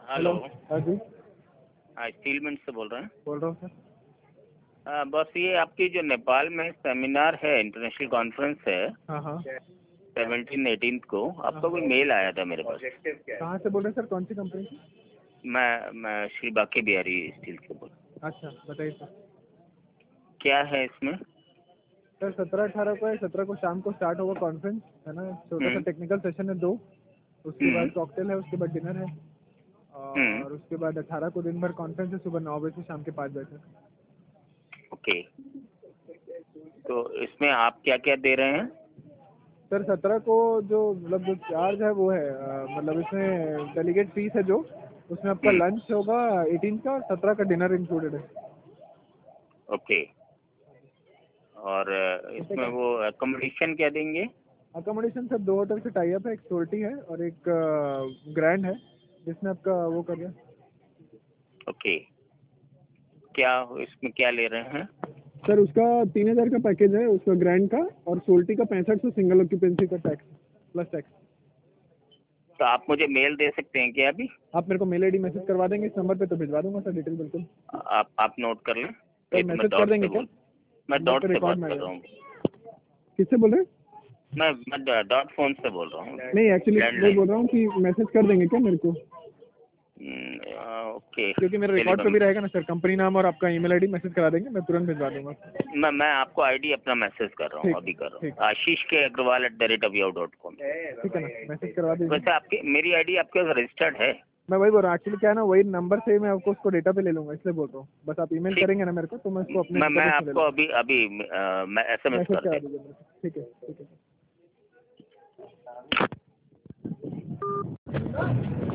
Hello. हाँ जी, हाँ, steel mint से बोल रहे हैं। बोल रहा हूँ सर। बस ये आपकी जो नेपाल में सेमिनार है, इंटरनेशनल कॉन्फ्रेंस है, हाँ हाँ 17-18 को आपका कोई मेल आया था मेरे पास। कहाँ से बोल रहे हैं सर, कौन सी कंपनी से? मैं श्री बाकी बिहारी स्टील से बोल। अच्छा बताइए सर। क्या है इसमें? सर 17-18 को है, 17 को शाम को स्टार्ट होगा कॉन्फ्रेंस, है ना। छोटा सा टेक्निकल सेशन है 2, उसके बाद कॉकटेल है, उसके बाद डिनर है, और उसके बाद 18 को दिन भर कॉन्फ्रेंस है, सुबह 9 बजे से शाम के 5 बजे तक। ओके, तो इसमें आप क्या क्या दे रहे हैं? सर 17 को जो मतलब जो चार्ज है वो है, मतलब इसमें डेलीगेट फीस है जो, उसमें आपका लंच होगा 18 का, और 17 का डिनर इंक्लूडेड है। ओके, और इसमें वो अकोमोडेशन क्या देंगे? अकोमोडेशन सर 2 होटल से टाई अप है, एक सोल्टी है और एक ग्रैंड है, जिसमें आपका वो कर दिया। ओके, क्या इसमें क्या ले रहे हैं? सर उसका 3000 का पैकेज है, उसका ग्रैंड का, और सोल्टी का 6500 सिंगल ऑक्यूपेंसी का टैक्स प्लस टैक्स। तो आप मुझे मेल दे सकते हैं क्या अभी? आप मेरे को मेल आईडी मैसेज करवा देंगे इस नंबर पे, तो भिजवा दूंगा सर डिटेल बिल्कुल। आप नोट कर लें। सर ये तो मैं मैसेज कर डॉट से देंगे क्या? बोल मैं नंबर डॉट पे से रिकॉर्ड बात में आ कर रहा जाएगा। हूँ। किससे बोल रहे हैं? मैं डॉट फोन से बोल रहा हूँ। नहीं एक्चुअली मैं लैंडलाइन। बोल रहा हूँ कि मैसेज कर देंगे क्या मेरे को, ओके, क्योंकि मेरे चलिए रिकॉर्ड पे भी रहेगा ना सर, कंपनी नाम और आपका ईमेल आईडी मैसेज करा देंगे, मैं तुरंत भिजवा दूंगा। मैं आपको आईडी अपना मैसेज कर रहा हूँ, ठीक अभी कर रहा हूँ। ठीक आशीष के अग्रवाल @aviao.com। ठीक है ना, मैसेज करवा दीजिए। वैसे आपकी मेरी आईडी आपके पास रजिस्टर्ड है? मैं वही बोल रहा हूँ, एक्चुअली क्या है ना, वही नंबर से मैं आपको उसको डेटा पे ले लूंगा, इसलिए बोल रहा हूँ। बस आप ईमेल ठीक, करेंगे ना मेरे को, तो मैं उसको अपने मैं डेटाबेस में ले आपको लूंगा। अभी अभी मैं SMS मैसेज कर करा दे। दीजिए मेरे को। ठीक है ठीक है।